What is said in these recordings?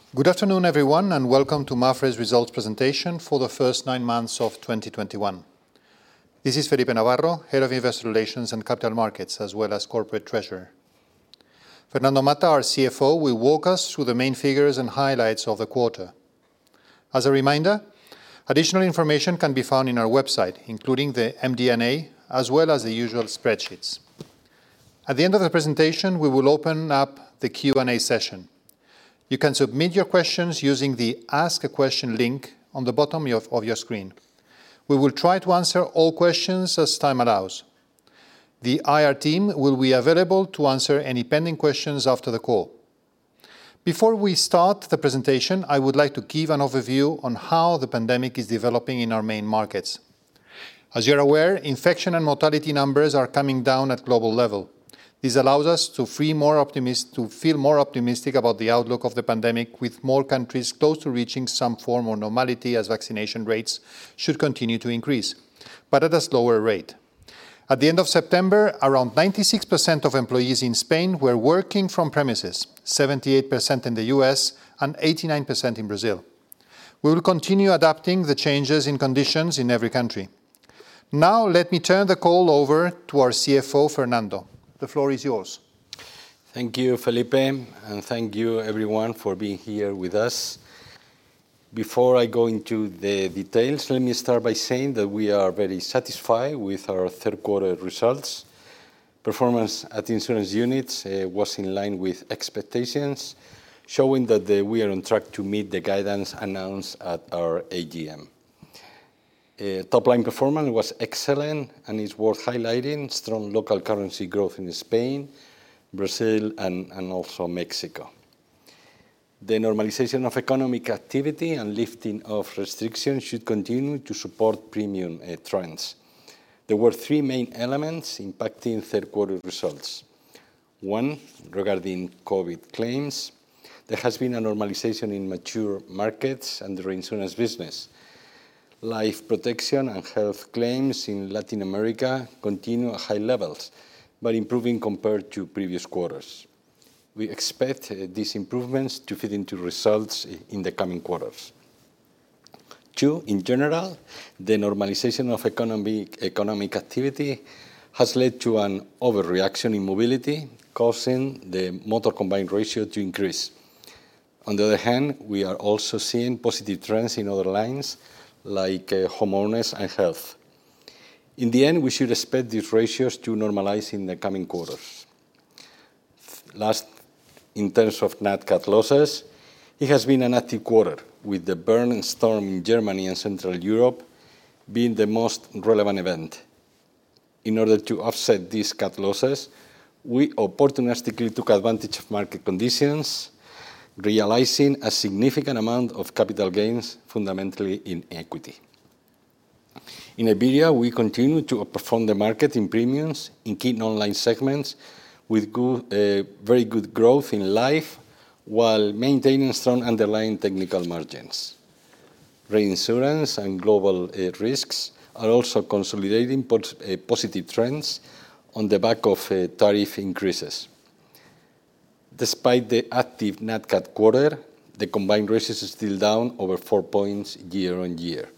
Good afternoon, everyone, and welcome to Mapfre's results presentation for the first 9 months of 2021. This is Felipe Navarro, Head of Investor Relations and Capital Markets, as well as Corporate Treasurer. Fernando Mata, our CFO, will walk us through the main figures and highlights of the quarter. As a reminder, additional information can be found in our website, including the MD&A, as well as the usual spreadsheets. At the end of the presentation, we will open up the Q&A session. You can submit your questions using the Ask a Question link on the bottom of your screen. We will try to answer all questions as time allows. The IR team will be available to answer any pending questions after the call. Before we start the presentation, I would like to give an overview on how the pandemic is developing in our main markets. As you're aware, infection and mortality numbers are coming down at global level. This allows us to feel more optimistic about the outlook of the pandemic, with more countries close to reaching some form of normality as vaccination rates should continue to increase, but at a slower rate. At the end of September, around 96% of employees in Spain were working from premises, 78% in the US and 89% in Brazil. We will continue adapting the changes in conditions in every country. Now let me turn the call over to our CFO, Fernando. The floor is yours. Thank you, Felipe, and thank you everyone for being here with us. Before I go into the details, let me start by saying that we are very satisfied with our third quarter results. Performance at insurance units was in line with expectations, showing that we are on track to meet the guidance announced at our AGM. Top-line performance was excellent, and it's worth highlighting strong local currency growth in Spain, Brazil, and also Mexico. The normalization of economic activity and lifting of restrictions should continue to support premium trends. There were three main elements impacting third quarter results. One, regarding COVID claims. There has been a normalization in mature markets and the reinsurance business. Life protection and health claims in Latin America continue at high levels, but improving compared to previous quarters. We expect these improvements to feed into results in the coming quarters. Two, in general, the normalization of economic activity has led to an overreaction in mobility, causing the motor combined ratio to increase. On the other hand, we are also seeing positive trends in other lines, like homeowners and health. In the end, we should expect these ratios to normalize in the coming quarters. Last, in terms of Nat Cat losses, it has been an active quarter, with the Bernd storm in Germany and Central Europe being the most relevant event. In order to offset these cat losses, we opportunistically took advantage of market conditions, realizing a significant amount of capital gains, fundamentally in equity. In Iberia, we continue to outperform the market in premiums in key non-line segments, with very good growth in life, while maintaining strong underlying technical margins. Reinsurance and global risks are also consolidating positive trends on the back of tariff increases. Despite the active Nat Cat quarter, the combined ratio is still down over 4 points year on year.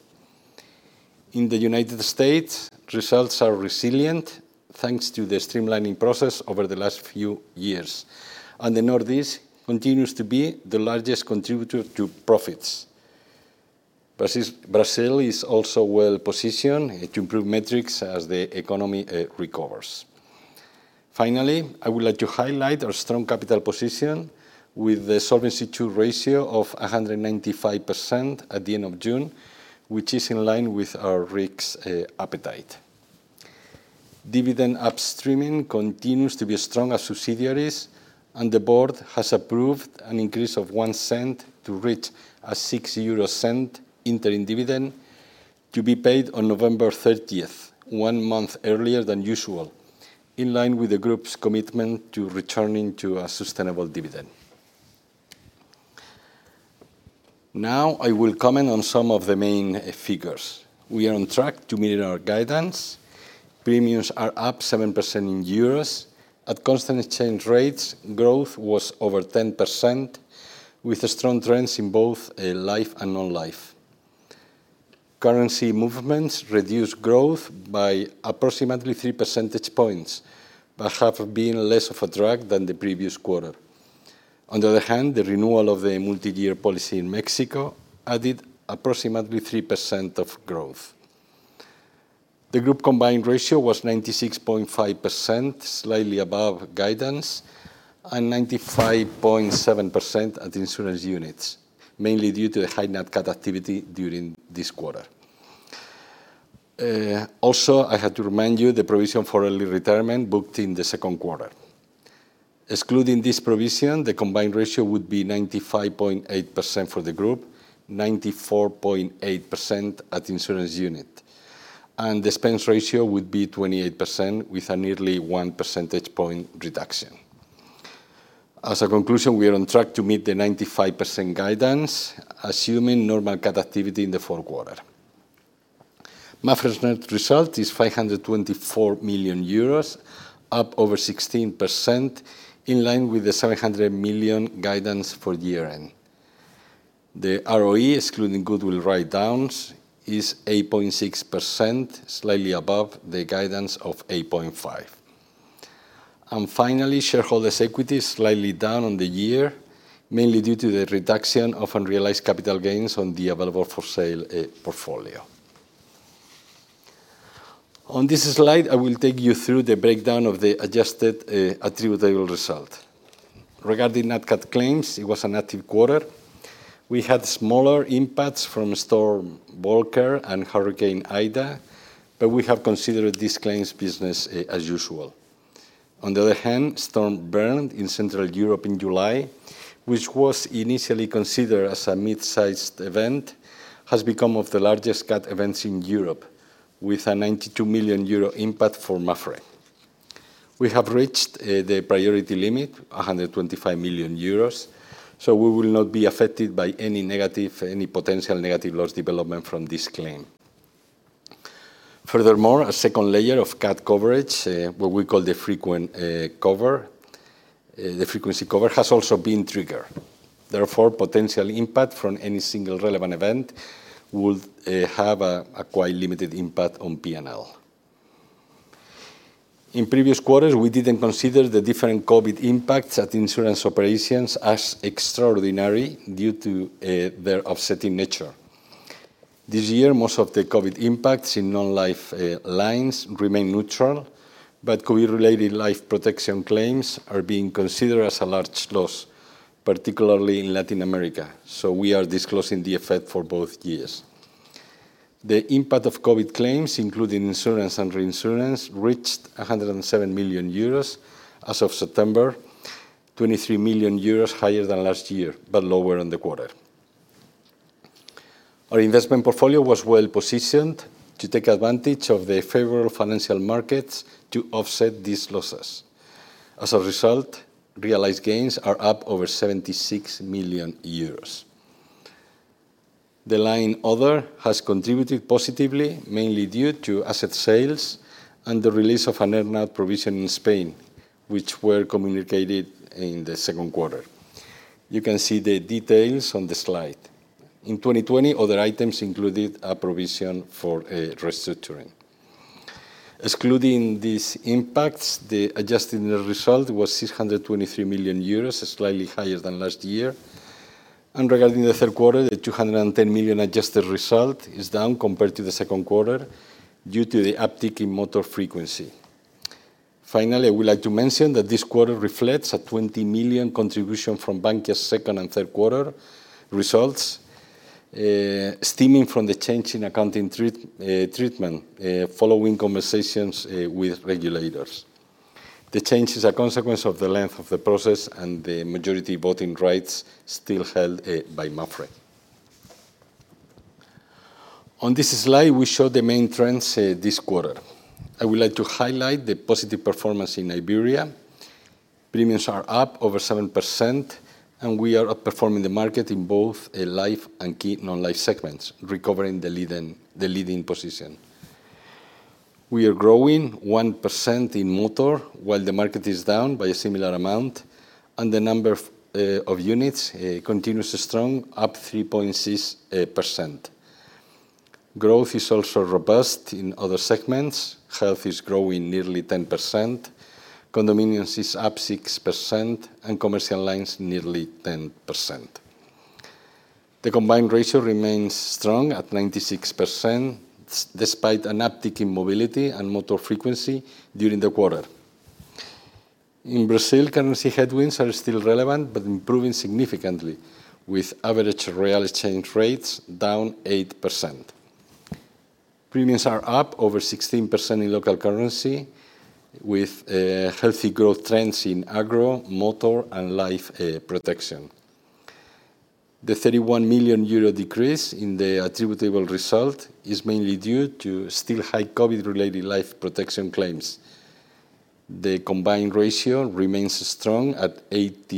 In the United States, results are resilient thanks to the streamlining process over the last few years, and the Northeast continues to be the largest contributor to profits. Brazil is also well positioned to improve metrics as the economy recovers. Finally, I would like to highlight our strong capital position with the Solvency II ratio of 195% at the end of June, which is in line with our risk appetite. Dividend upstreaming continues to be strong as subsidiaries, and the board has approved an increase of 1 cent to reach a 6 interim dividend to be paid on November 30th, 1 month earlier than usual, in line with the group's commitment to returning to a sustainable dividend. Now I will comment on some of the main figures. We are on track to meet our guidance. Premiums are up 7% in euros. At constant exchange rates, growth was over 10%, with strong trends in both life and non-life. Currency movements reduced growth by approximately 3 percentage points, but have been less of a drag than the previous quarter. On the other hand, the renewal of the multi-year policy in Mexico added approximately 3% of growth. The group combined ratio was 96.5%, slightly above guidance, and 95.7% at insurance units, mainly due to the high Nat Cat activity during this quarter. Also, I had to remind you the provision for early retirement booked in the second quarter. Excluding this provision, the combined ratio would be 95.8% for the group, 94.8% at insurance unit, and the expense ratio would be 28% with a nearly 1 percentage point reduction. As a conclusion, we are on track to meet the 95% guidance, assuming normal cat activity in the fourth quarter. Mapfre's net result is 524 million euros, up over 16%, in line with the 700 million guidance for year-end. The ROE, excluding goodwill write-downs, is 8.6%, slightly above the guidance of 8.5%. And finally, shareholders' equity is slightly down on the year, mainly due to the reduction of unrealized capital gains on the available-for-sale portfolio. On this slide, I will take you through the breakdown of the adjusted attributable result. Regarding Nat Cat claims, it was an active quarter. We had smaller impacts from Storm Volker and Hurricane Ida, but we have considered this claims business as usual. On the other hand, Storm Bernd in Central Europe in July, which was initially considered as a mid-sized event, has become one of the largest cat events in Europe, with a 92 million euro impact for Mapfre. We have reached the priority limit, 125 million euros, so we will not be affected by any potential negative loss development from this claim. Furthermore, a second layer of cat coverage, what we call the frequency cover, has also been triggered. Therefore, potential impact from any single relevant event would have a quite limited impact on P&L. In previous quarters, we didn't consider the different COVID impacts at insurance operations as extraordinary due to their offsetting nature. This year, most of the COVID impacts in non-life lines remain neutral, but COVID-related life protection claims are being considered as a large loss, particularly in Latin America, so we are disclosing the effect for both years. The impact of COVID claims, including insurance and reinsurance, reached 107 million euros as of September, 23 million euros higher than last year, but lower on the quarter. Our investment portfolio was well positioned to take advantage of the favorable financial markets to offset these losses. As a result, realized gains are up over 76 million euros. The line Other has contributed positively, mainly due to asset sales and the release of an earn-out provision in Spain, which were communicated in the second quarter. You can see the details on the slide. In 2020, other items included a provision for restructuring. Excluding these impacts, the adjusted net result was 623 million euros, slightly higher than last year. And regarding the third quarter, the 210 million adjusted result is down compared to the second quarter due to the uptick in motor frequency. Finally, I would like to mention that this quarter reflects a 20 million contribution from Bankia's second and third quarter results, stemming from the change in accounting treatment following conversations with regulators. The change is a consequence of the length of the process and the majority voting rights still held by Mapfre. On this slide, we show the main trends this quarter. I would like to highlight the positive performance in Iberia. Premiums are up over 7%, and we are outperforming the market in both life and key non-life segments, recovering the leading position. We are growing 1% in motor, while the market is down by a similar amount, and the number of units continues strong, up 3.6%. Growth is also robust in other segments. Health is growing nearly 10%, condominiums is up 6%, and commercial lines nearly 10%. The combined ratio remains strong at 96%, despite an uptick in mobility and motor frequency during the quarter. In Brazil, currency headwinds are still relevant, but improving significantly, with average real exchange rates down 8%. Premiums are up over 16% in local currency, with healthy growth trends in agro, motor, and life protection. The 31 million euro decrease in the attributable result is mainly due to still high COVID-related life protection claims. The combined ratio remains strong at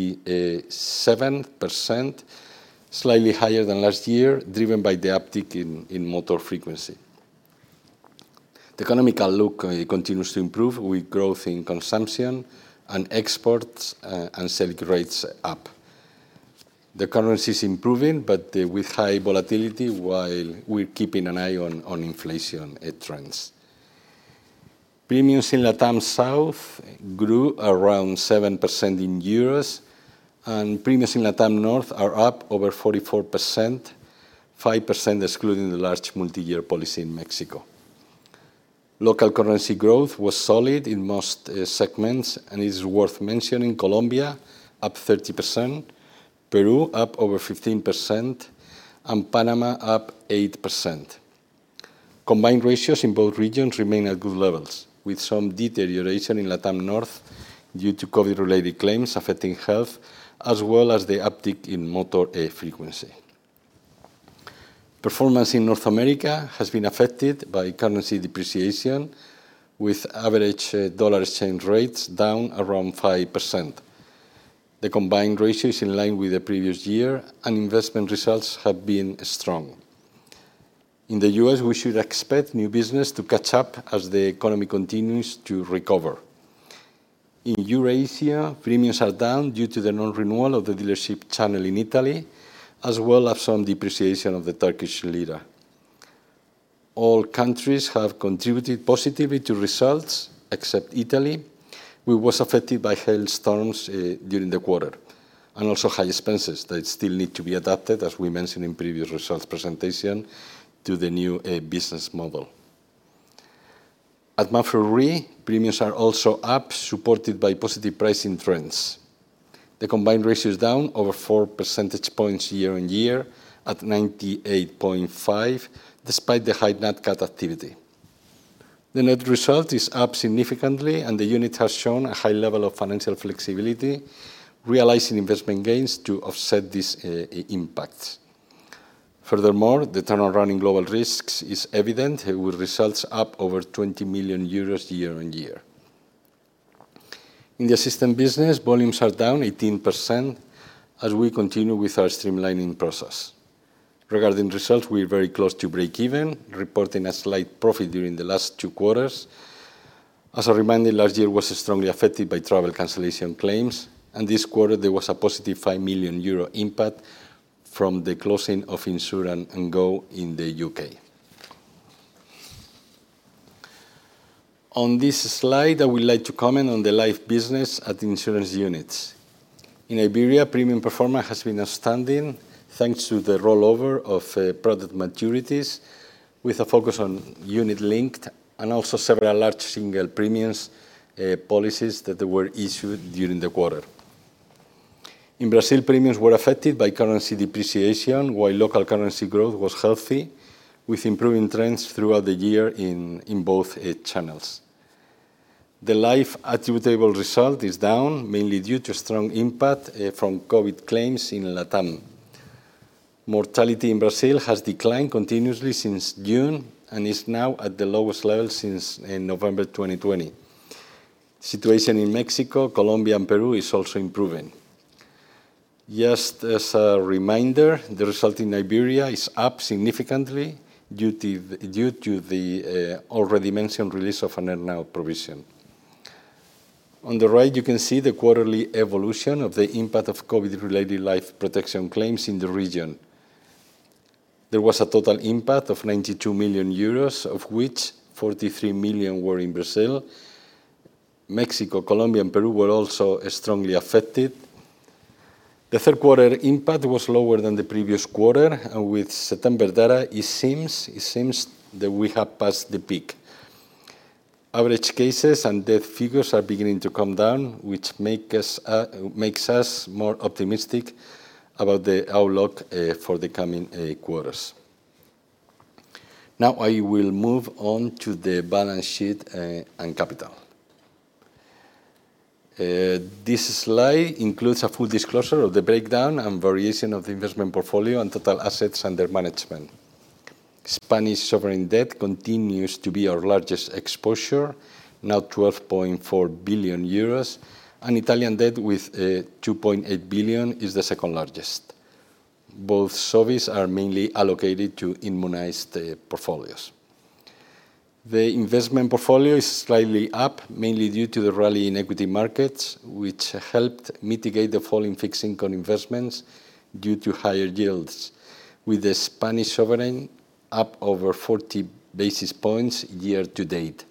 87%, slightly higher than last year, driven by the uptick in motor frequency. The economic outlook continues to improve, with growth in consumption and exports and selling rates up. The currency is improving, but with high volatility, while we're keeping an eye on inflation trends. Premiums in Latam South grew around 7% in euros, and premiums in Latam North are up over 44%, 5% excluding the large multi-year policy in Mexico. Local currency growth was solid in most segments, and it is worth mentioning Colombia, up 30%, Peru, up over 15%, and Panama, up 8%. Combined ratios in both regions remain at good levels, with some deterioration in Latam North due to COVID-related claims affecting health, as well as the uptick in motor frequency. Performance in North America has been affected by currency depreciation, with average dollar exchange rates down around 5%. The combined ratio is in line with the previous year, and investment results have been strong. In the US, we should expect new business to catch up as the economy continues to recover. In Eurasia, premiums are down due to the non-renewal of the dealership channel in Italy, as well as some depreciation of the Turkish lira. All countries have contributed positively to results, except Italy, which was affected by hailstorms during the quarter, and also high expenses that still need to be adapted, as we mentioned in previous results presentation, to the new business model. At Mapfre Re, premiums are also up, supported by positive pricing trends. The combined ratio is down over 4 percentage points year-on-year at 98.5, despite the high Nat Cat activity. The net result is up significantly, and the unit has shown a high level of financial flexibility, realizing investment gains to offset these impacts. Furthermore, the turnaround in global risks is evident, with results up over 20 million euros year-on-year. In the assistant business, volumes are down 18% as we continue with our streamlining process. Regarding results, we're very close to break-even, reporting a slight profit during the last 2 quarters. As a reminder, last year was strongly affected by travel cancellation claims, and this quarter there was a positive 5 million euro impact from the closing of Insurance & Go in the UK. On this slide, I would like to comment on the life business at the insurance units. In Iberia, premium performance has been outstanding, thanks to the rollover of product maturities, with a focus on unit-linked and also several large single premiums policies that were issued during the quarter. In Brazil, premiums were affected by currency depreciation, while local currency growth was healthy, with improving trends throughout the year in both channels. The life attributable result is down, mainly due to strong impact from COVID claims in Latam. Mortality in Brazil has declined continuously since June and is now at the lowest level since November 2020. Situation in Mexico, Colombia, and Peru is also improving. Just as a reminder, the result in Iberia is up significantly due to the already mentioned release of an earn-out provision. On the right, you can see the quarterly evolution of the impact of COVID-related life protection claims in the region. There was a total impact of 92 million euros, of which 43 million were in Brazil. Mexico, Colombia, and Peru were also strongly affected. The third quarter impact was lower than the previous quarter, and with September data, it seems that we have passed the peak. Average cases and death figures are beginning to come down, which makes us more optimistic about the outlook for the coming quarters. Now I will move on to the balance sheet and capital. This slide includes a full disclosure of the breakdown and variation of the investment portfolio and total assets under management. Spanish sovereign debt continues to be our largest exposure, now 12.4 billion euros, and Italian debt with 2.8 billion is the second largest. Both SOVs are mainly allocated to immunized portfolios. The investment portfolio is slightly up, mainly due to the rally in equity markets, which helped mitigate the fall in fixed income investments due to higher yields, with the Spanish sovereign up over 40 basis points year to date.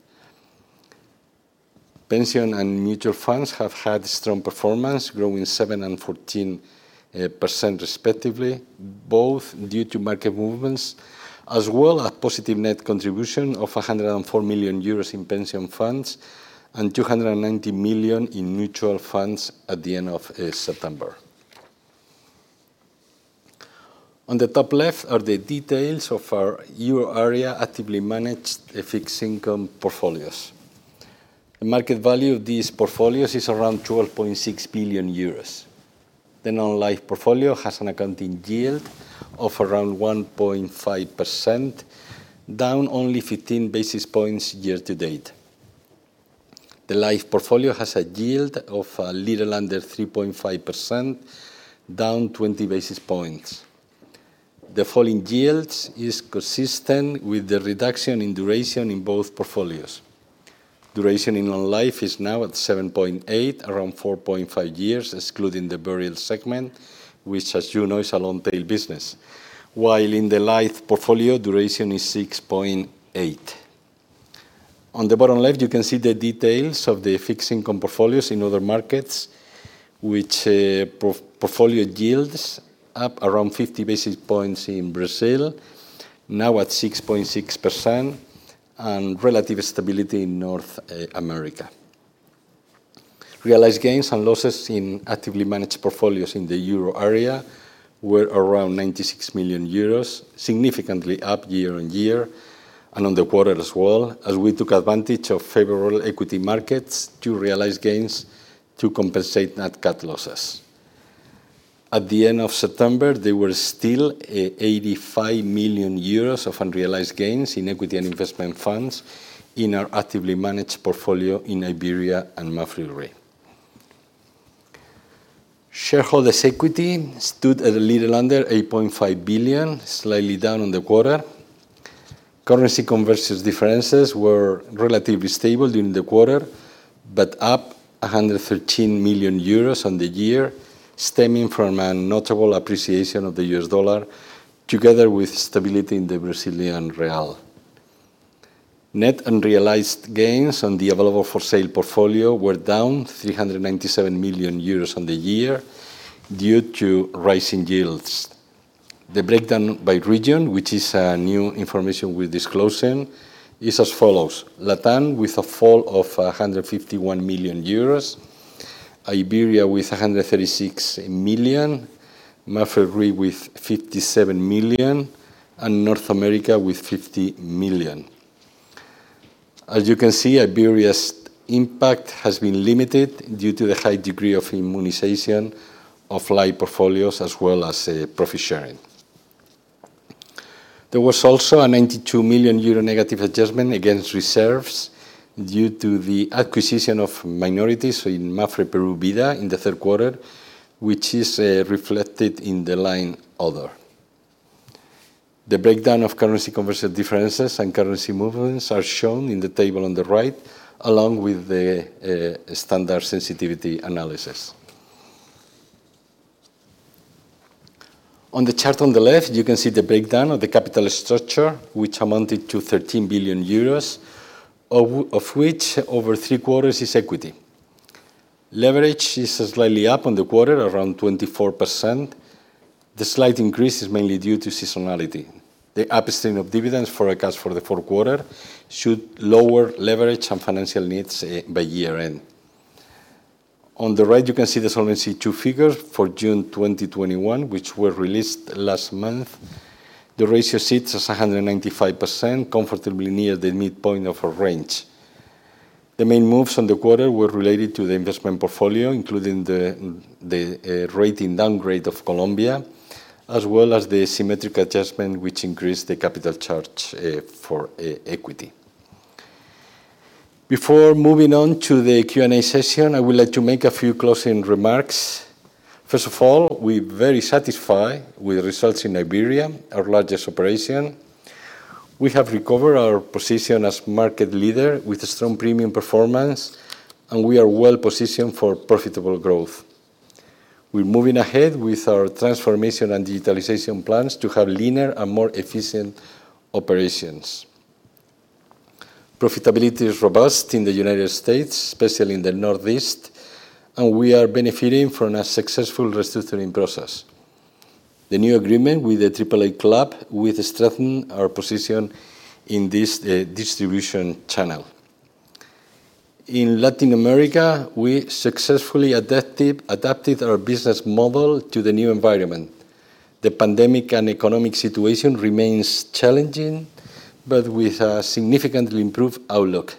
Pension and mutual funds have had strong performance, growing 7% and 14% respectively, both due to market movements, as well as positive net contribution of 104 million euros in pension funds and 290 million in mutual funds at the end of September. On the top left are the details of our euro area actively managed fixed income portfolios. The market value of these portfolios is around 12.6 billion euros. The non-life portfolio has an accounting yield of around 1.5%, down only 15 basis points year to date. The life portfolio has a yield of a little under 3.5%, down 20 basis points. The fall in yields is consistent with the reduction in duration in both portfolios. Duration in non-life is now at 7.8, around 4.5 years, excluding the burial segment, which, as you know, is a long-tail business, while in the life portfolio, duration is 6.8. On the bottom left, you can see the details of the fixed income portfolios in other markets, which portfolio yields up around 50 basis points in Brazil, now at 6.6%, and relative stability in North America. Realized gains and losses in actively managed portfolios in the euro area were around 96 million euros, significantly up year on year, and on the quarter as well, as we took advantage of favorable equity markets to realize gains to compensate net cat losses. At the end of September, there were still 85 million euros of unrealized gains in equity and investment funds in our actively managed portfolio in Iberia and Mapfre Re. Shareholders' equity stood at a little under 8.5 billion, slightly down on the quarter. Currency conversion differences were relatively stable during the quarter, but up 113 million euros on the year, stemming from a notable appreciation of the US dollar, together with stability in the Brazilian real. Net unrealized gains on the available for sale portfolio were down 397 million euros on the year due to rising yields. The breakdown by region, which is new information we're disclosing, is as follows. LATAM with a fall of 151 million euros, Iberia with 136 million, Mapfre Re with 57 million, and North America with 50 million. As you can see, Iberia's impact has been limited due to the high degree of immunization of life portfolios as well as profit sharing. There was also a 92 million euro negative adjustment against reserves due to the acquisition of minorities in Mapfre Peru Vida in the third quarter, which is reflected in the line Other. The breakdown of currency conversion differences and currency movements are shown in the table on the right, along with the standard sensitivity analysis. On the chart on the left, you can see the breakdown of the capital structure, which amounted to 13 billion euros, of which over 3/4 is equity. Leverage is slightly up on the quarter, around 24%. The slight increase is mainly due to seasonality. The upstream of dividends forecast for the fourth quarter should lower leverage and financial needs by year-end. On the right, you can see the Solvency II figures for June 2021, which were released last month. The ratio sits at 195%, comfortably near the midpoint of our range. The main moves on the quarter were related to the investment portfolio, including the rating downgrade of Colombia, as well as the symmetric adjustment, which increased the capital charge for equity. Before moving on to the Q&A session, I would like to make a few closing remarks. First of all, we're very satisfied with results in Iberia, our largest operation. We have recovered our position as market leader with a strong premium performance, and we are well positioned for profitable growth. We're moving ahead with our transformation and digitalization plans to have leaner and more efficient operations. Profitability is robust in the United States, especially in the Northeast, and we are benefiting from a successful restructuring process. The new agreement with the AAA club will strengthen our position in this distribution channel. In Latin America, we successfully adapted our business model to the new environment. The pandemic and economic situation remains challenging, but with a significantly improved outlook.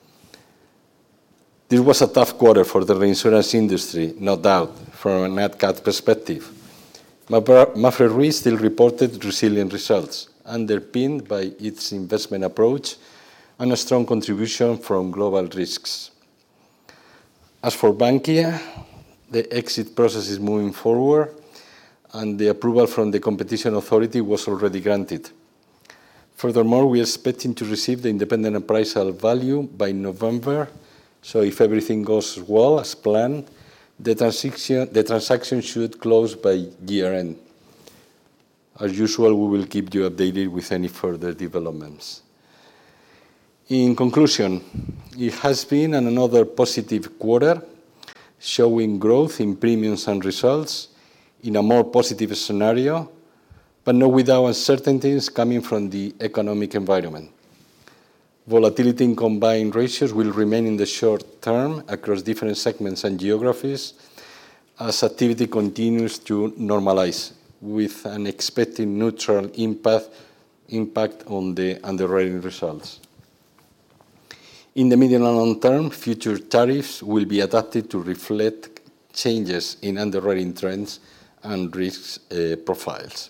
This was a tough quarter for the reinsurance industry, no doubt, from a Nat Cat perspective. Mapfre Re still reported resilient results, underpinned by its investment approach and a strong contribution from global risks. As for Bankia, the exit process is moving forward, and the approval from the competition authority was already granted. Furthermore, we are expecting to receive the independent appraisal value by November, so if everything goes well as planned, the transaction should close by year-end. As usual, we will keep you updated with any further developments. In conclusion, it has been another positive quarter, showing growth in premiums and results in a more positive scenario, but not without uncertainties coming from the economic environment. Volatility in combined ratios will remain in the short term across different segments and geographies as activity continues to normalize, with an expected neutral impact on the underwriting results. In the medium and long term, future tariffs will be adapted to reflect changes in underwriting trends and risk profiles.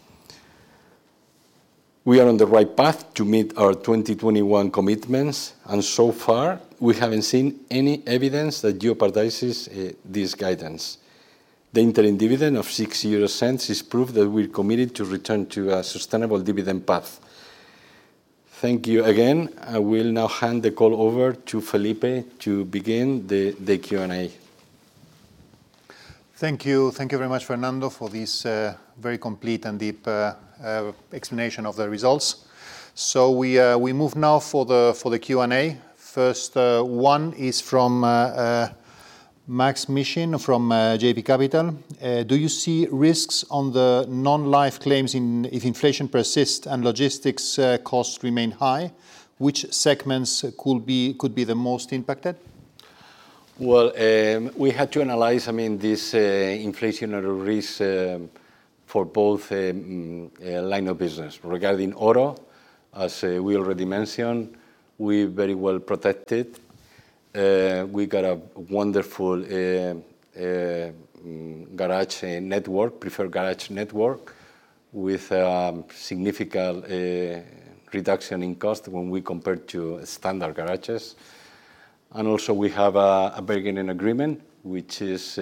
We are on the right path to meet our 2021 commitments, and so far, we haven't seen any evidence that jeopardizes this guidance. The interim dividend of 0.06 is proof that we're committed to return to a sustainable dividend path. Thank you again. I will now hand the call over to Felipe to begin the Q&A. Thank you very much, Fernando, for this very complete and deep explanation of the results. So we move now for the Q&A. First one is from Max Mishin from JP Capital. Do you see risks on the non-life claims if inflation persists and logistics costs remain high? Which segments could be the most impacted? Well, we had to analyze, this inflationary risk for both line of business. Regarding auto, as we already mentioned, we're very well protected. We got a wonderful garage network, preferred garage network, with significant reduction in cost when we compare to standard garages. And also we have a bargaining agreement, which is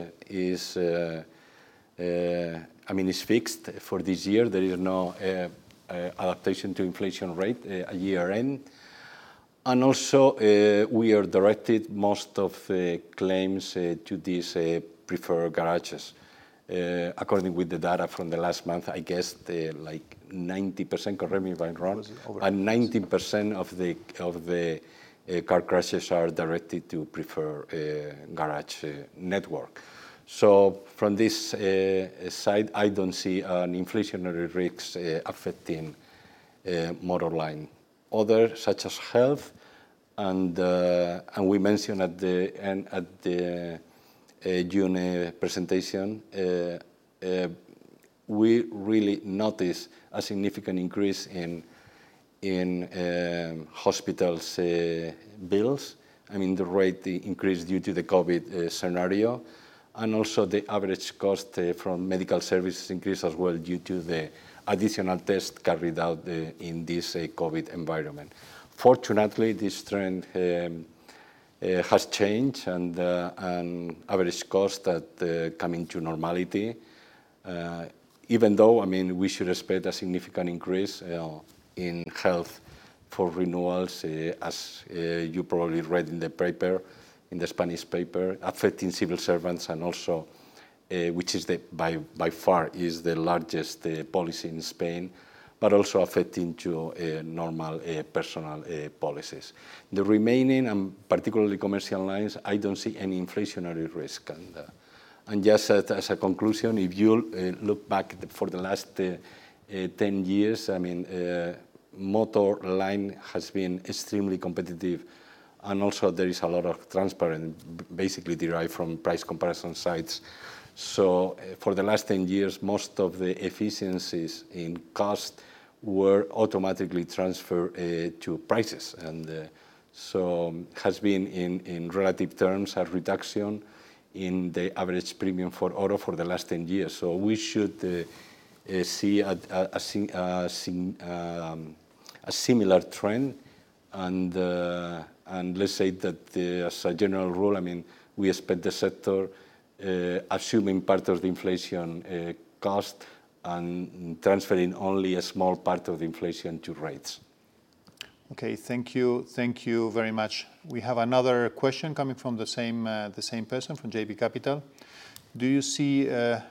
fixed for this year. There is no adaptation to inflation rate at year end. And also, we are directed most of the claims to these preferred garages. According with the data from the last month, I guess like 90%, correct me if I'm wrong, but 90% of the car crashes are directed to preferred garage network. So from this side, I don't see an inflationary risk affecting Motorline. Others, such as health, and we mentioned at the June presentation, we really noticed a significant increase in hospitals' bills. I mean, the rate increased due to the COVID scenario, and also the average cost from medical services increased as well due to the additional tests carried out in this COVID environment. Fortunately, this trend has changed, and average cost that coming to normality. Even though, I mean, we should expect a significant increase in health for renewals, as you probably read in the paper, in the Spanish paper, affecting civil servants, and also, which is by far is the largest policy in Spain, but also affecting to normal personal policies. The remaining, and particularly commercial lines, I don't see any inflationary risk. And just as a conclusion, if you look back for the last 10 years, I mean, motor line has been extremely competitive, and also there is a lot of transparency, basically derived from price comparison sites. So for the last 10 years, most of the efficiencies in cost were automatically transferred to prices, and so has been in relative terms a reduction in the average premium for auto for the last 10 years. So we should see a similar trend, and let's say that as a general rule, I mean, we expect the sector assuming part of the inflation cost and transferring only a small part of the inflation to rates. Okay, thank you very much. We have another question coming from the same person, from JB Capital. Do you see?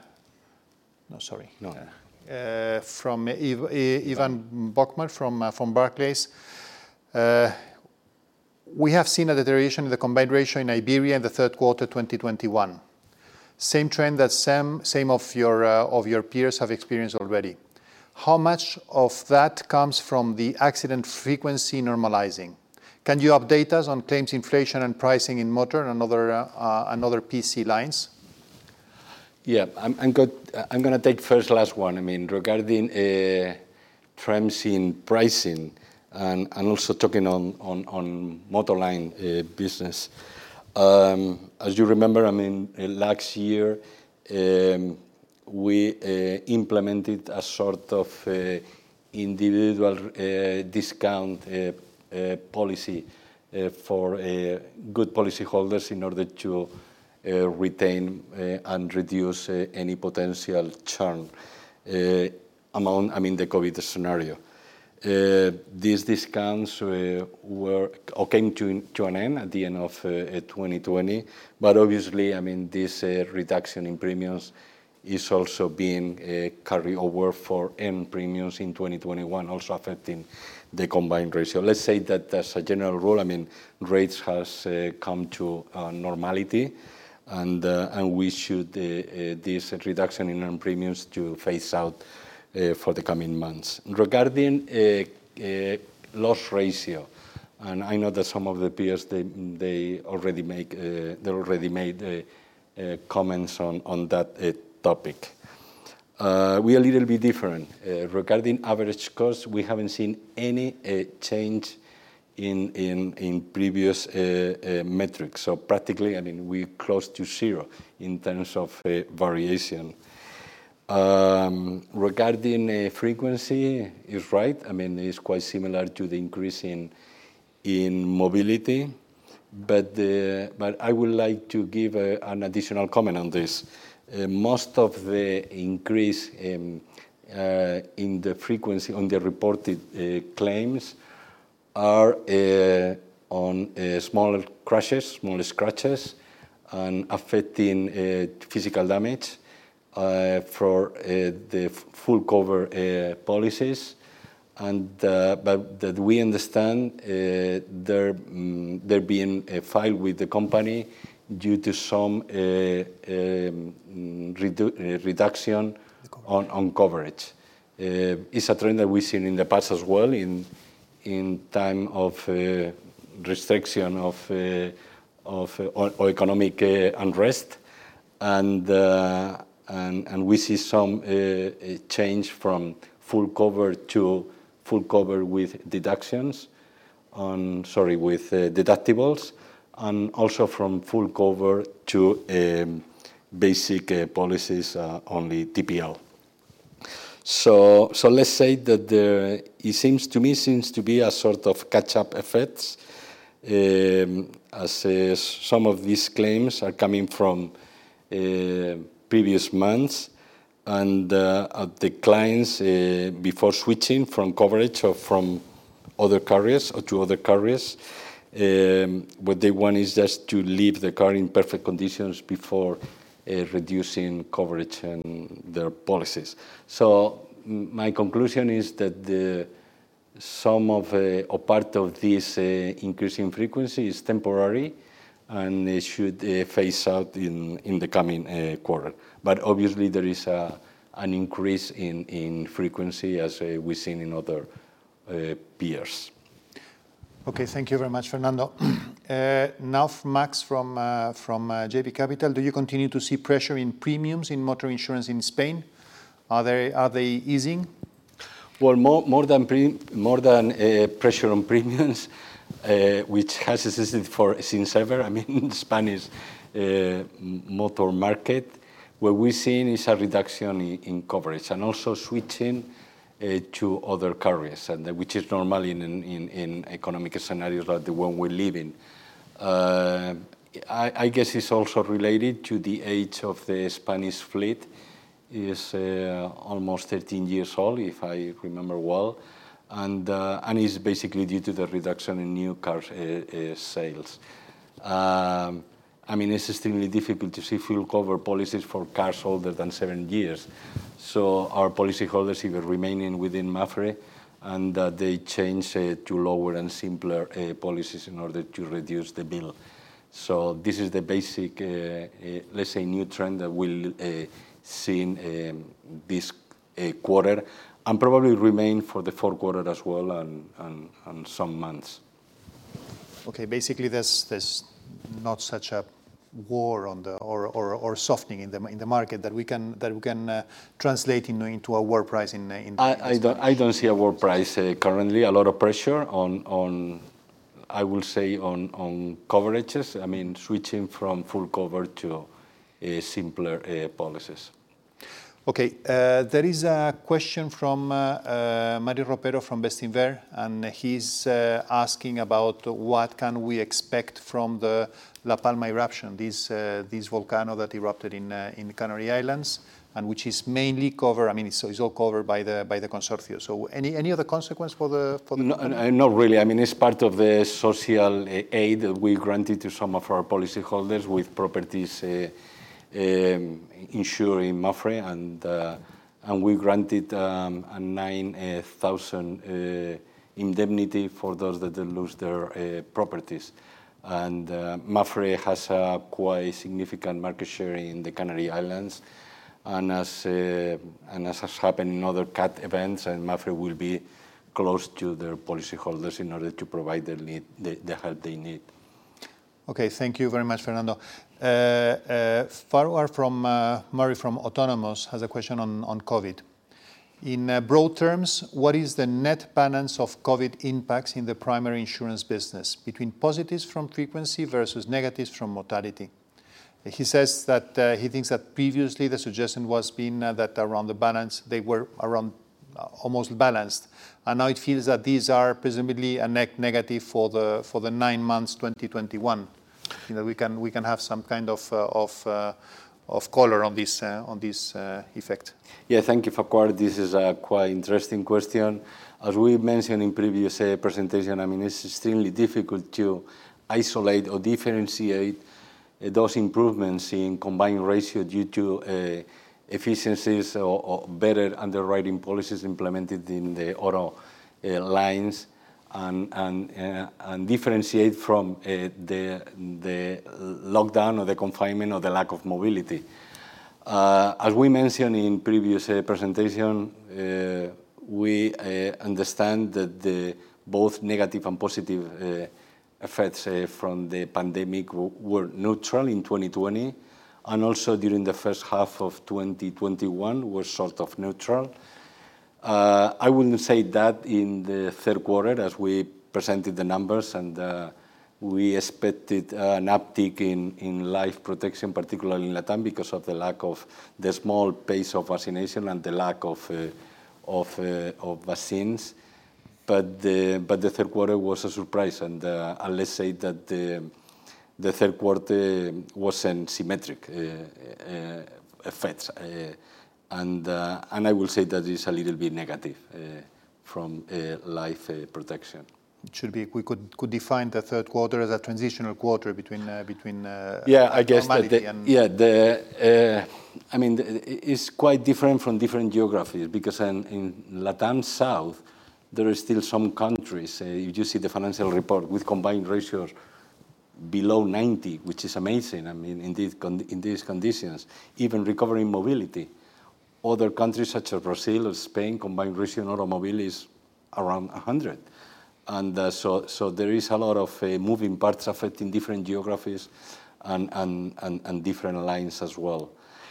From Ivan Bokhmat from Barclays. We have seen a deterioration in the combined ratio in Iberia in the third quarter 2021. Same trend that same of your peers have experienced already. How much of that comes from the accident frequency normalizing? Can you update us on claims inflation and pricing in motor and other PC lines? Yeah, I'm going to take first last one. I mean, regarding trends in pricing and also talking on motor line business. As you remember, I mean, last year we implemented a sort of individual discount policy for good policyholders in order to retain and reduce any potential churn among, I mean, the COVID scenario. These discounts came to an end at the end of 2020, but obviously, I mean, this reduction in premiums is also being carried over for earned premiums in 2021, also affecting the combined ratio. Let's say that as a general rule, I mean, rates has come to normality, and we should this reduction in earned premiums to phase out for the coming months. Regarding loss ratio, and I know that some of the peers they already made comments on that topic. We are a little bit different. Regarding average cost, we haven't seen any change in previous metrics. So practically, I mean, we're close to zero in terms of variation. Regarding frequency, is right. I mean, it's quite similar to the increase in mobility, but I would like to give an additional comment on this. Most of the increase in the frequency on the reported claims are on small crashes, small scratches, and affecting physical damage for the full cover policies. And but that we understand they're being filed with the company due to some reduction on coverage. It's a trend that we've seen in the past as well in time of restriction of economic unrest, and we see some change from full cover to full cover with deductions with deductibles, and also from full cover to basic policies only TPL. So let's say that it seems to be a sort of catch-up effect, as some of these claims are coming from previous months, and the clients before switching from coverage or from other carriers or to other carriers, what they want is just to leave the car in perfect conditions before reducing coverage in their policies. So my conclusion is that some of or part of this increase in frequency is temporary, and it should phase out in the coming quarter. But obviously there is an increase in frequency as we've seen in other peers. Okay, thank you very much, Fernando. Now, Max from JB Capital, do you continue to see pressure in premiums in motor insurance in Spain? Are they easing? Well, more than pressure on premiums, which has existed since ever. I mean, Spanish motor market, what we're seeing is a reduction in coverage and also switching to other carriers, and which is normal in economic scenarios like the one we live in. I guess it's also related to the age of the Spanish fleet. Is almost 13 years old, if I remember well, and is basically due to the reduction in new car sales. I mean, it's extremely difficult to see full cover policies for cars older than 7 years. So our policyholders either remaining within MAPFRE, and they change to lower and simpler policies in order to reduce the bill. So this is the basic, let's say, new trend that we'll see in this quarter, and probably remain for the fourth quarter as well, and some months. Okay, basically there's not such a war on the or softening in the market that we can translate into a war price in I don't see a war price currently. A lot of pressure on I will say on coverages. I mean, switching from full cover to simpler policies. Okay, there is a question from Mario Ropero from Bestinver, and he's asking about what can we expect from the La Palma eruption, this volcano that erupted in the Canary Islands, and which is mainly covered. I mean, it's all covered by the consortium. So, any other consequence for the? Not really. I mean, it's part of the social aid that we granted to some of our policyholders with properties insured in MAPFRE, and we granted a 9,000 indemnity for those that lose their properties. And MAPFRE has a quite significant market share in the Canary Islands, and as has happened in other CAT events, and MAPFRE will be close to their policyholders in order to provide the help they need. Okay, thank you very much, Fernando. Farwar from Murray from Autonomous has a question on COVID. In broad terms, what is the net balance of COVID impacts in the primary insurance business between positives from frequency versus negatives from mortality? He says that he thinks that previously the suggestion was that around the balance, they were around almost balanced, and now it feels that these are presumably a net negative for the 9 months 2021. You know, we can have some kind of color on this effect. Yeah, thank you, Farquhar. This is a quite interesting question. As we mentioned in previous presentation, I mean, it's extremely difficult to isolate or differentiate those improvements in combined ratio due to efficiencies or better underwriting policies implemented in the auto lines, and differentiate from the lockdown or the confinement or the lack of mobility. As we mentioned in previous presentation, we understand that both negative and positive effects from the pandemic were neutral in 2020, and also during the first half of 2021 were sort of neutral. I wouldn't say that in the third quarter as we presented the numbers, and we expected an uptick in life protection, particularly in Latam, because of the lack of the small pace of vaccination and the lack of vaccines. But the third quarter was a surprise, and let's say that the third quarter wasn't symmetric effects, and I will say that it's a little bit negative from life protection. It should be. We could define the third quarter as a transitional quarter between yeah, I guess normality that I mean, it's quite different from different geographies, because in Latam South there are still some countries. If you see the financial report with combined ratios below 90, which is amazing. I mean, in these conditions, even recovering mobility. Other countries such as Brazil or Spain, combined ratio in automobile is around 100. And so there is a lot of moving parts affecting different geographies and different lines as well.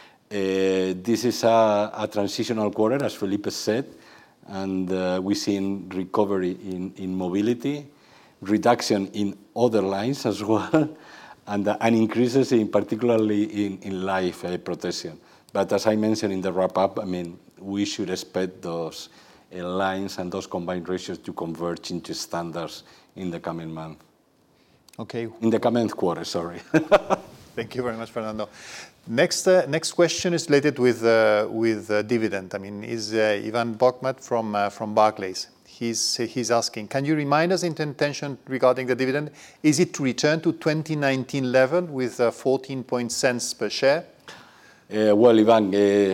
This is a transitional quarter, as Felipe said, and we've seen recovery in mobility, reduction in other lines as well, and increases particularly in life protection. But as I mentioned in the wrap-up, I mean, we should expect those lines and those combined ratios to converge into standards in the coming month. Okay. In the coming quarter, sorry. Thank you very much, Fernando. Next question is related with dividend. I mean, is Ivan Bokhmat from Barclays. He's asking, can you remind us the intention regarding the dividend? Is it to return to 2019 level with 14 cents per share? Well, Ivan,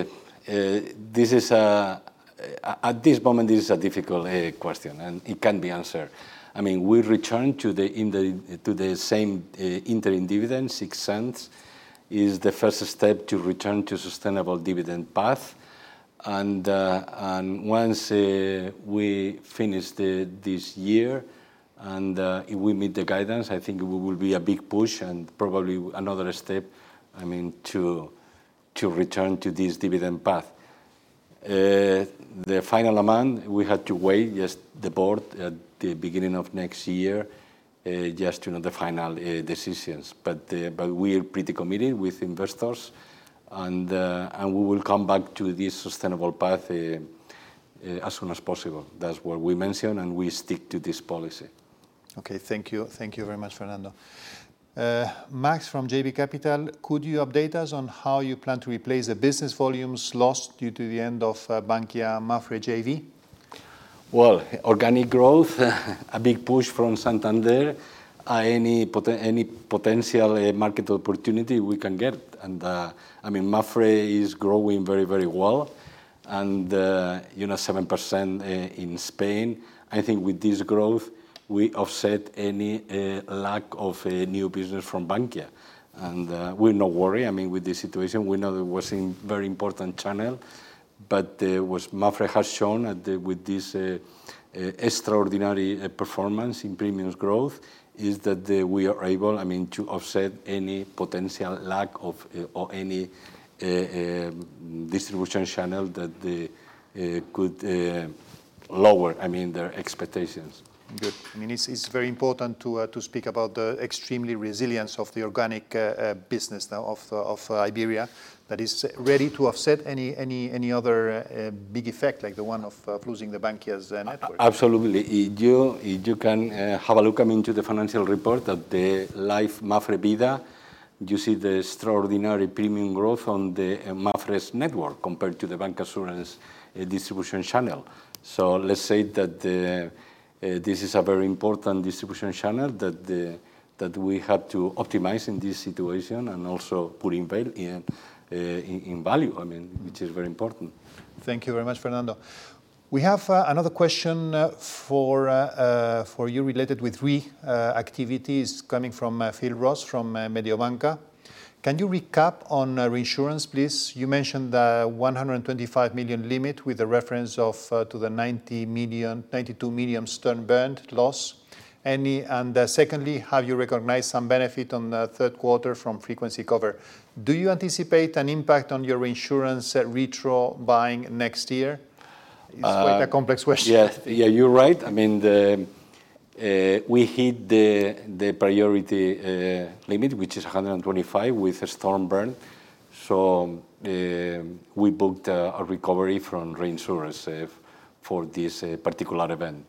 this is at this moment this is a difficult question, and it can be answered. I mean, we return to the same interim dividend. 6 cents is the first step to return to sustainable dividend path, and once we finish this year, and if we meet the guidance, I think it will be a big push and probably another step. I mean, to return to this dividend path. The final amount, we had to wait, just the board at the beginning of next year, just to know the final decisions. But we are pretty committed with investors, and we will come back to this sustainable path as soon as possible. That's what we mentioned, and we stick to this policy. Okay, thank you very much, Fernando. Max from JB Capital, could you update us on how you plan to replace the business volumes lost due to the end of Bankia Mapfre JV? Well, organic growth, a big push from Santander, any potential market opportunity we can get. And I mean, Mapfre is growing very, very well, and 7% in Spain. I think with this growth, we offset any lack of new business from Bankia. And we're not worried. I mean, with this situation, we know that it was a very important channel, but what Mapfre has shown with this extraordinary performance in premiums growth is that we are able, I mean, to offset any potential lack of or any distribution channel that could lower, I mean, their expectations. Good. I mean, it's very important to speak about the extremely resilience of the organic business now of Iberia, that is ready to offset any other big effect like the one of losing the Bankia's network. Absolutely. If you can have a look into the financial report of the Life Mapfre Vida, you see the extraordinary premium growth on the Mapfre's network compared to the bancassurance distribution channel. So let's say that this is a very important distribution channel that we have to optimize in this situation and also put in value, which is very important. Thank you very much, Fernando. We have another question for you related with activities coming from Phil Ross from Mediobanca. Can you recap on reinsurance, please? You mentioned the 125 million limit with a reference to the 92 million Stern Bernd loss. Secondly, have you recognized some benefit on the third quarter from frequency cover? Do you anticipate an impact on your reinsurance retro buying next year? It's quite a complex question. Yeah, you're right. I mean, we hit the priority limit, which is 125 with Storm Bernd. So we booked a recovery from reinsurers for this particular event.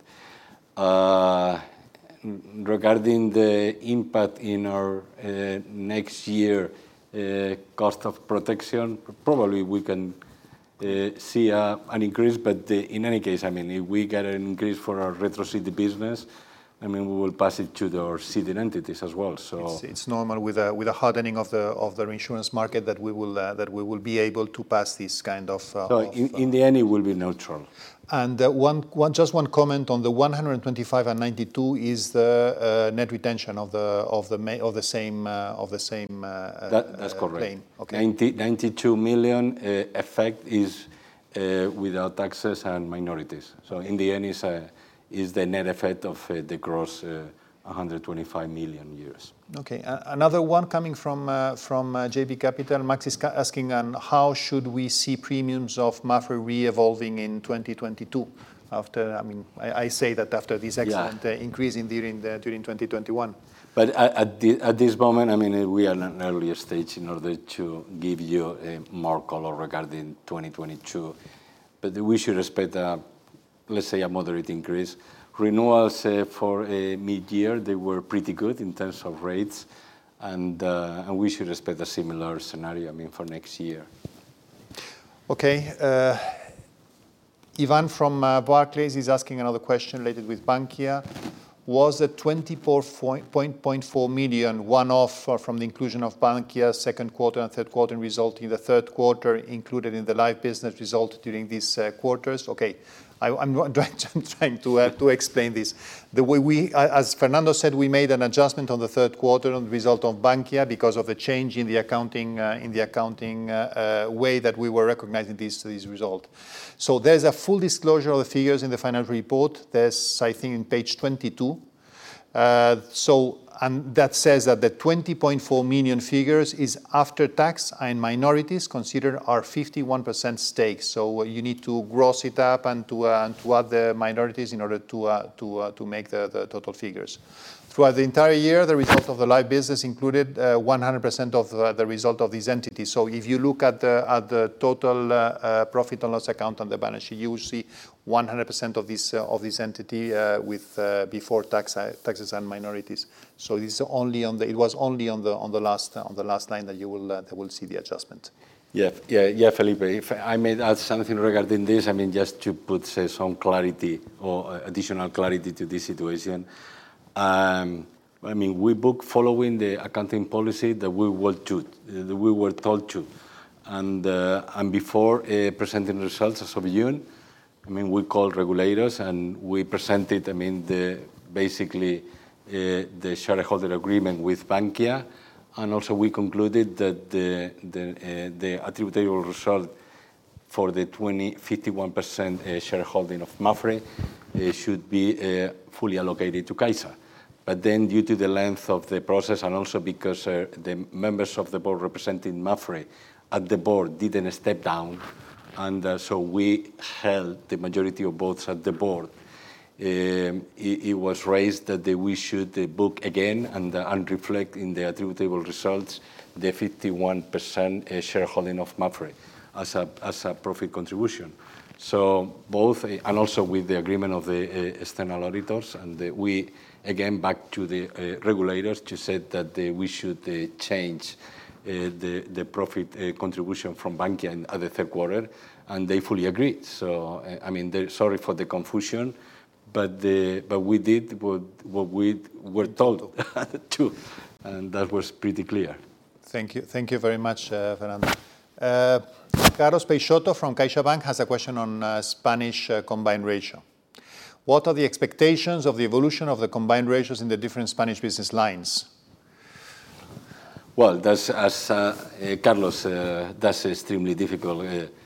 Regarding the impact in our next year cost of protection, probably we can see an increase, but in any case, I mean, if we get an increase for our retroceded business, I mean, we will pass it to our ceded entities as well. So it's normal with a hardening of the reinsurance market that we will be able to pass this kind of. So in the end, it will be neutral. And just one comment on the 125 and 92 is the net retention of the same That's correct. claim. Okay. 92 million effect is without taxes and minorities. So in the end, is the net effect of the gross 125 million euros. Okay. Another one coming from JB Capital. Max is asking how should we see premiums of Mapfre Re evolving in 2022? I say that after this excellent increase during 2021. But at this moment, I mean, we are in an earlier stage in order to give you more color regarding 2022. But we should expect let's say a moderate increase. Renewals for mid-year, they were pretty good in terms of rates, and we should expect a similar scenario, I mean, for next year. Okay. Ivan from Barclays is asking another question related with Bankia. Was the 24.4 million one-off from the inclusion of Bankia second quarter and third quarter result in the third quarter included in the live business result during these quarters? Okay. I'm trying to explain this. The way as Fernando said, we made an adjustment on the third quarter on the result of Bankia because of the change in the accounting way that we were recognizing this result. So there's a full disclosure of the figures in the financial report. There's, I think, in page 22. And that says that the 20.4 million figures is after tax and minorities considered our 51% stake. So you need to gross it up and to add the minorities in order to make the total figures. Throughout the entire year, the result of the live business included 100% of the result of these entities. So if you look at the total profit and loss account on the balance sheet, you will see 100% of this entity with before taxes and minorities. So it was only on the last line that you will see the adjustment. Yeah, Felipe. If I may add something regarding this, I mean, just to put some clarity or additional clarity to this situation. I mean, we book following the accounting policy that we were told to, and before presenting results as of June, I mean, we called regulators and we presented, I mean, basically the shareholder agreement with Bankia, and also we concluded that the attributable result for the 51% shareholding of Mapfre should be fully allocated to Caixa. But then due to the length of the process and also because the members of the board representing Mapfre at the board didn't step down, and so we held the majority of votes at the board, it was raised that we should book again and reflect in the attributable results the 51% shareholding of Mapfre as a profit contribution. So both, and also with the agreement of the external auditors, and we, again, back to the regulators to say that we should change the profit contribution from Bankia at the third quarter, and they fully agreed. So, I mean, sorry for the confusion, but we did what we were told to, and that was pretty clear. Thank you very much, Fernando. Carlos Peixoto from CaixaBank has a question on Spanish combined ratio. What are the expectations of the evolution of the combined ratios in the different Spanish business lines? Well, that's, as Carlos, that's an extremely difficult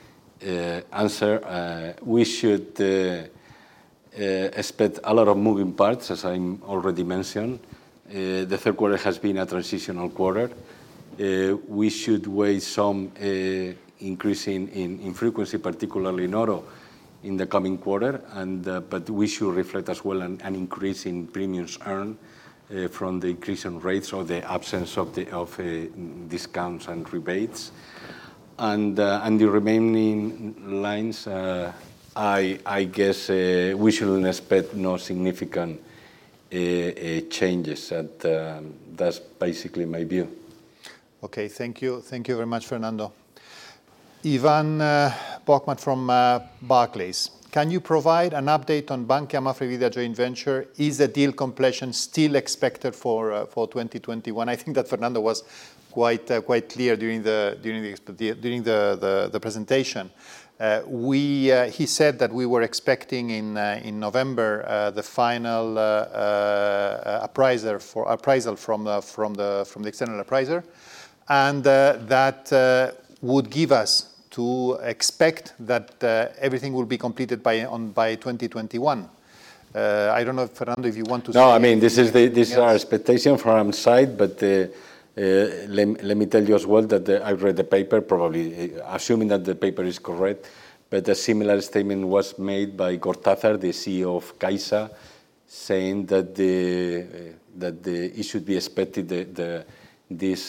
answer. We should expect a lot of moving parts, as I already mentioned. The third quarter has been a transitional quarter. We should weigh some increase in frequency, particularly in auto, in the coming quarter, but we should reflect as well an increase in premiums earned from the increase in rates or the absence of discounts and rebates. And the remaining lines, I guess we shouldn't expect no significant changes. That's basically my view. Okay, thank you very much, Fernando. Ivan Bokhmat from Barclays. Can you provide an update on Bankia Mapfre Vida joint venture? Is the deal completion still expected for 2021? I think that Fernando was quite clear during the presentation. He said that we were expecting in November the final appraisal from the external appraiser, and that would give us to expect that everything will be completed by 2021. I don't know, Fernando, if you want to say. No, I mean, this is our expectation from our side, but let me tell you as well that I read the paper, probably assuming that the paper is correct, but a similar statement was made by Cortázar, the CEO of Caixa, saying that it should be expected this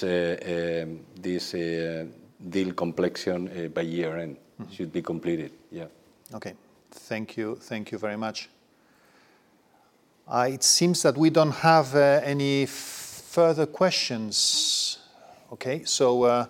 deal completion by year end should be completed. Yeah. Okay. Thank you very much. It seems that we don't have any further questions. Okay, so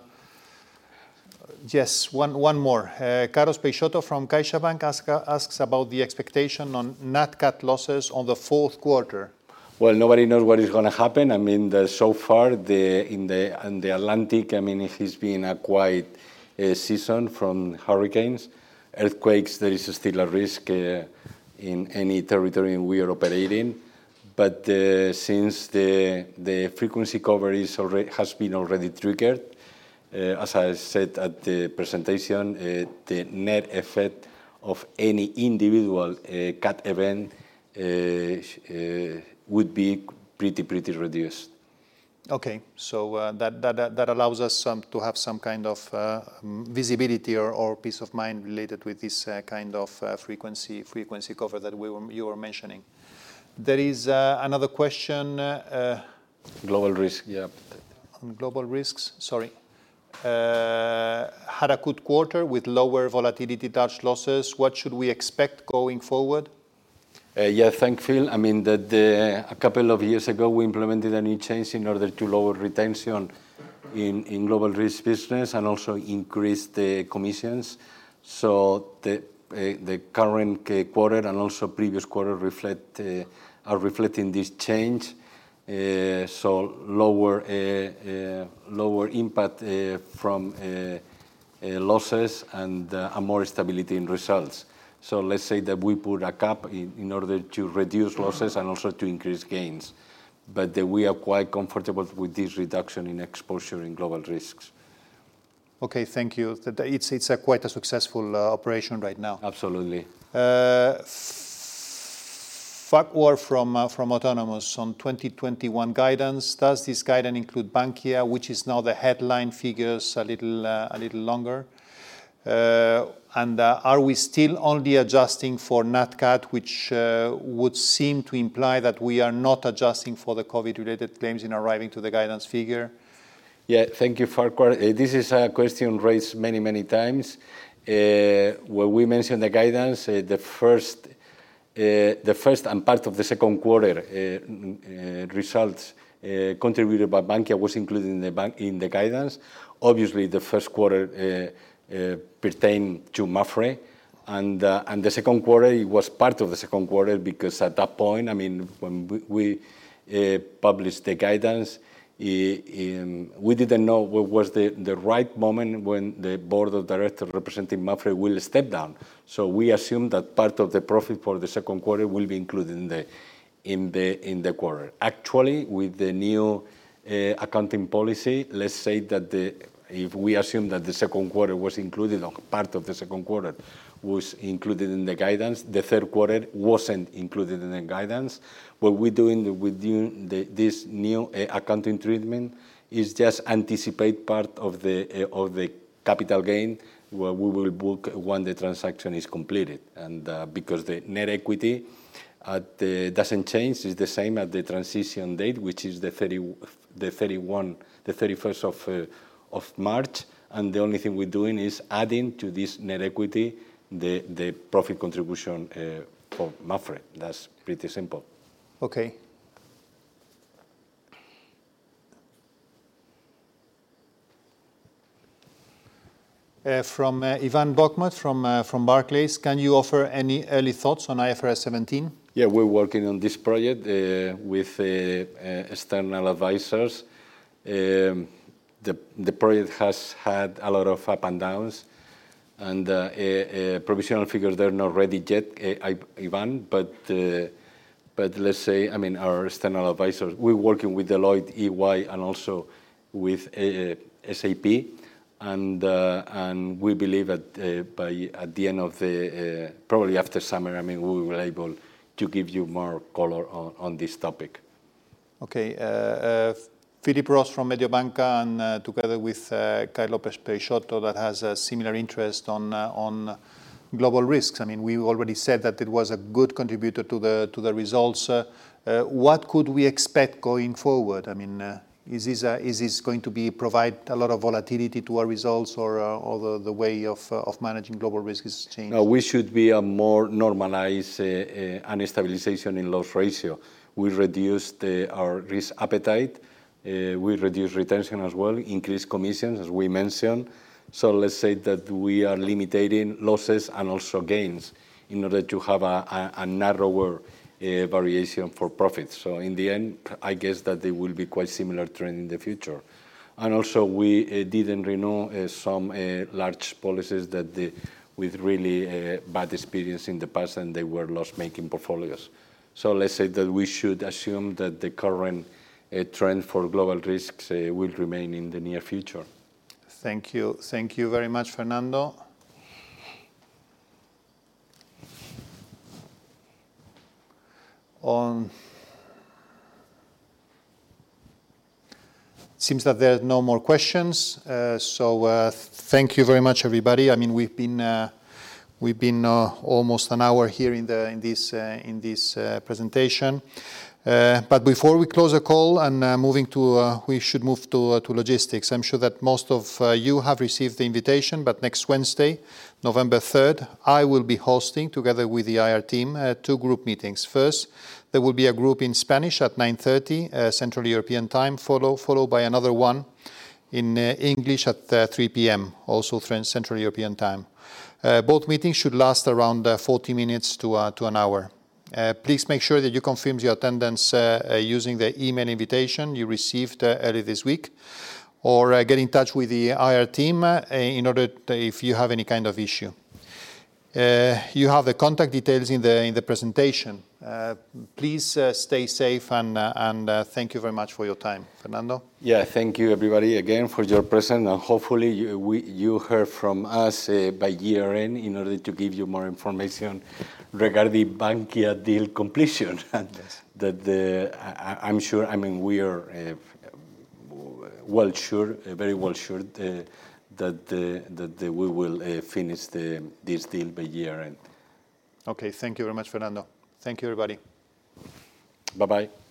yes, one more. Carlos Peixoto from CaixaBank asks about the expectation on Nat Cat losses on the fourth quarter. Well, nobody knows what is going to happen. I mean, so far in the Atlantic, I mean, it has been a quiet season from hurricanes. Earthquakes, there is still a risk in any territory we are operating. But since the frequency cover has been already triggered, as I said at the presentation, the net effect of any individual cat event would be pretty reduced. Okay, so that allows us to have some kind of visibility or peace of mind related with this kind of frequency cover that you were mentioning. There is another question. Global risk, yeah. On global risks, sorry. Had a good quarter with lower volatility large losses. What should we expect going forward? Yeah, thankful. I mean, that a couple of years ago, we implemented a new change in order to lower retention in global risk business and also increase the commissions. So the current quarter and also previous quarter are reflecting this change. So lower impact from losses and more stability in results. So let's say that we put a cap in order to reduce losses and also to increase gains. But we are quite comfortable with this reduction in exposure in global risks. Okay, thank you. It's quite a successful operation right now. Absolutely. Farquhar from Autonomous on 2021 guidance. Does this guidance include Bankia, which is now the headline figures a little longer? And are we still only adjusting for Nat Cat, which would seem to imply that we are not adjusting for the COVID-related claims in arriving to the guidance figure? Yeah, thank you, Farquhar. This is a question raised many times. when we mentioned the guidance, the first and part of the second quarter results contributed by Bankia was included in the guidance. Obviously, the first quarter pertained to Mapfre, and the second quarter, it was part of the second quarter because at that point, I mean, when we published the guidance, we didn't know what was the right moment when the board of directors representing Mapfre will step down. So we assume that part of the profit for the second quarter will be included in the quarter. Actually, with the new accounting policy, let's say that if we assume that the second quarter was included, or part of the second quarter was included in the guidance, the third quarter wasn't included in the guidance. What we're doing with this new accounting treatment is just anticipate part of the capital gain where we will book when the transaction is completed. And because the net equity doesn't change, it's the same at the transition date, which is the 31st of March, and the only thing we're doing is adding to this net equity the profit contribution for Mapfre. That's pretty simple. Okay. From Ivan Bokhmat from Barclays, can you offer any early thoughts on IFRS 17? Yeah, we're working on this project with external advisors. The project has had a lot of up and downs, and provisional figures, they're not ready yet, Ivan, but let's say, I mean, our external advisors, we're working with Deloitte, EY, and also with SAP, and we believe at the end of probably after summer, I mean, we will be able to give you more color on this topic. Okay. Philip Ross from Mediobanca, and together with Kai Lopez Peixoto, that has a similar interest on global risks. I mean, we already said that it was a good contributor to the results. What could we expect going forward? I mean, is this going to provide a lot of volatility to our results, or the way of managing global risk is changed? No, we should be a more normalized and stabilization in loss ratio. We reduced our risk appetite. We reduce retention as well, increase commissions, as we mentioned. So let's say that we are limiting losses and also gains in order to have a narrower variation for profits. So in the end, I guess that they will be quite similar trend in the future. And also we didn't renew some large policies that with really bad experience in the past, and they were loss-making portfolios. So let's say that we should assume that the current trend for global risks will remain in the near future. Thank you. Thank you very much, Fernando. It seems that there are no more questions. So thank you very much, everybody. I mean, we've been almost an hour here in this presentation. But before we close the call and we should move to logistics. I'm sure that most of you have received the invitation, but next Wednesday, November 3rd, I will be hosting, together with the IR team, 2 group meetings. First, there will be a group in Spanish at 9:30 Central European Time, followed by another one in English at 3 p.m., also Central European Time. Both meetings should last around 40 minutes to an hour. Please make sure that you confirm your attendance using the email invitation you received early this week, or get in touch with the IR team in order if you have any kind of issue. You have the contact details in the presentation. Please stay safe, and thank you very much for your time. Fernando? Yeah, thank you everybody again for your presence, and hopefully you heard from us by year end in order to give you more information regarding Bankia deal completion. Yes. I'm sure, I mean, we are very well sure that we will finish this deal by year end. Okay, thank you very much, Fernando. Thank you, everybody. Bye-bye.